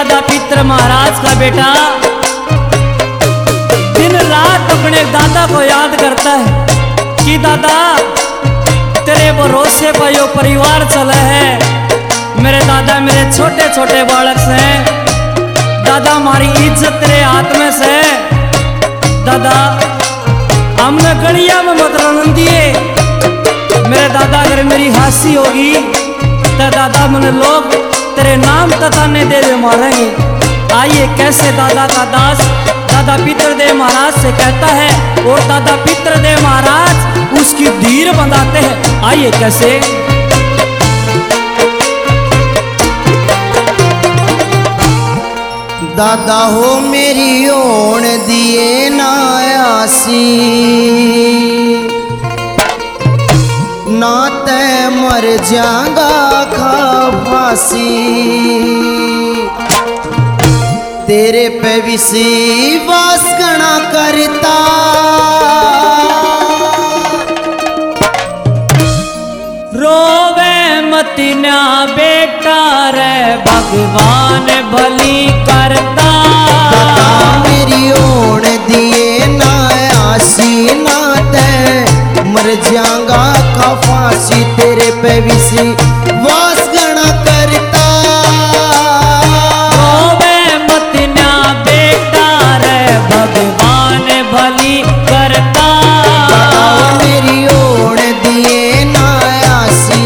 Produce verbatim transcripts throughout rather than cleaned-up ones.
दादा पित्र महाराज का बेटा दिन रात अपने दादा को याद करता है कि दादा तेरे भरोसे पर यो परिवार चला है। मेरे दादा मेरे छोटे छोटे बालक से दादा हमारी इज्जत तेरे हाथ में से। दादा हमने गलिया में मत रन दिए। मेरे दादा अगर मेरी हंसी होगी तो दादा मैंने लोग तेरे नाम तथा ने दे दे मारेंगे। आइए कैसे दादा का दास दादा पितृदेव महाराज से कहता है और दादा पितृदेव महाराज उसकी धीर बंधाते हैं। आइए कैसे। दादा हो मेरी ओण दिए ना आसी, ना ते मर जागा खा फांसी। तेरे पे विश्वास गणा करता, रोवे मती ना बेटा रे भगवान भली करता। मेरी ओण दिए ना आसी, ना ते मर जागा खा फांसी। तेरे पे विश्वास गणा करता, रोवे मती ना बेटा रे भगवान भली करता। मेरी ओण दिए ना आसी।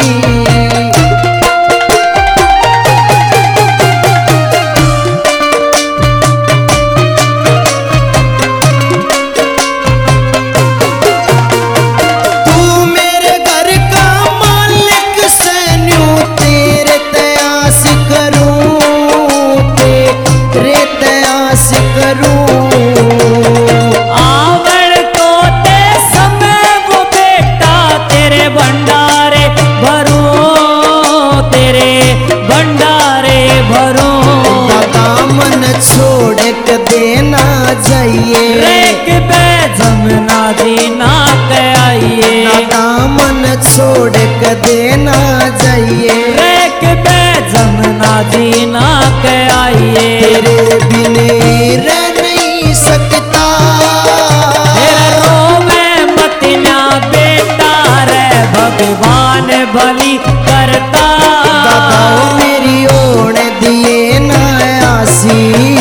छोड़ के देना जाइए रेक पे जमना जीना के आइए। दामन छोड़ के देना जाइए रेक पे जमना जीना के आइए। तेरे बिने रह नहीं सकता, तेरे रोवे मतिना बेटा रे भगवान भली करता। दादा मेरी ओण दिए ना आसी।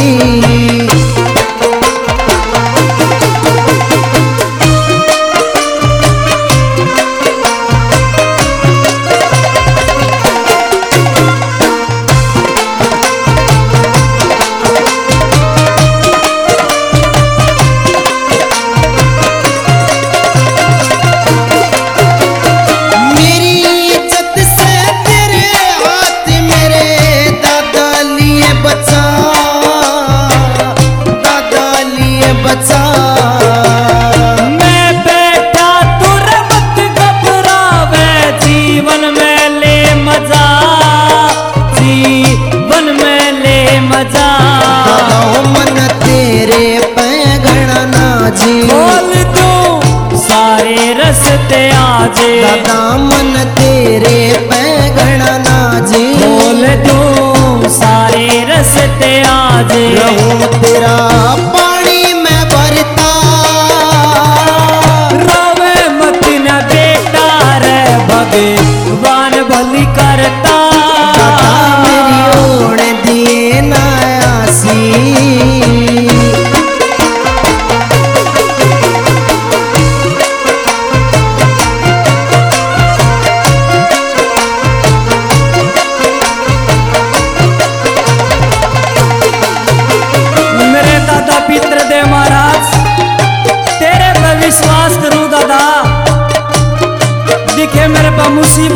दादा मन तेरे पे गणा नाजे, खोल दूं सारे रस्ते आज। रहूं तेरा पानी में भरता, रोवे मत न बेटा रे भगवान भली करता। दादा मेरी ओण दिए ना आसी। पितृदेव महाराज तेरे पर विश्वास करूं दादा, दिखे मेरे पर मुसीबत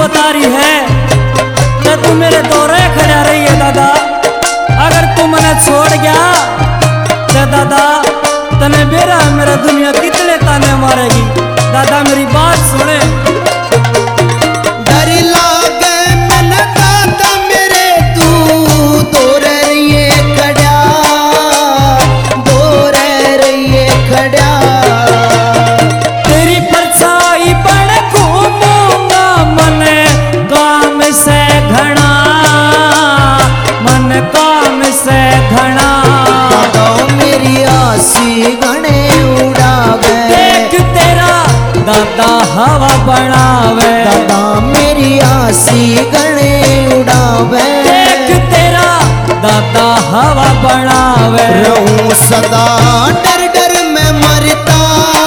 बनावे। दादा मेरी आसी गणे उड़ावे। देख तेरा दादा हवा बनावे। रहूं सदा डर डर में मरता।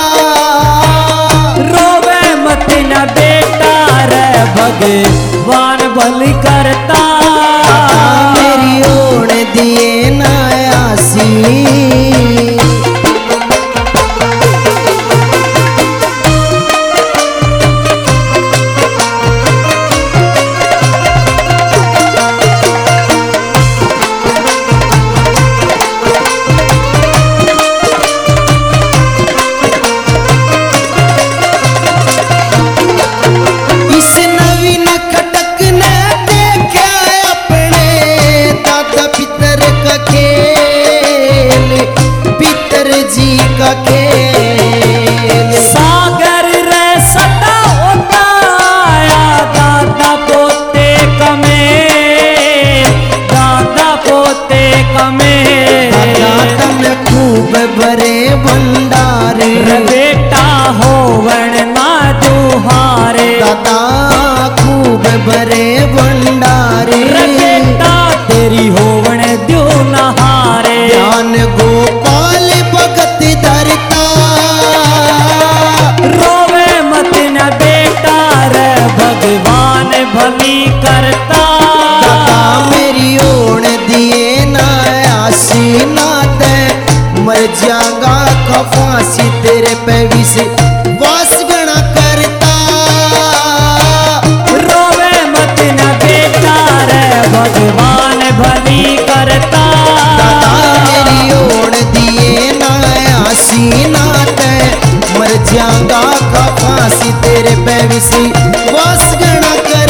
रोवे मत न बेटा रे भगवान भली करता। मेरी ओढ़ दिए ना आसी। सागर रे सदा होता आया दादा पोते कमे। दादा पोते कमे दादा खूब बरे भंडारे। बेटा होवण ना दुहारे। दादा खूब बरे भंडारे। बेटा तेरी होवण द्यो नहारे। ज्ञान गोपाल भगत धरता। रोवे मत न बेटा रे भगवान भली करता। दादा मेरी ओढ़ दिए ना आसी नाते। मर जागा खफासी तेरे पे विसे वास गणा करता। रोवे मत न बेटा रे भगवान भली करता। दादा मेरी ओढ़ दिए ना आसी नाते। मर जागा खफासी तेरे पे विसे वास गणा करता।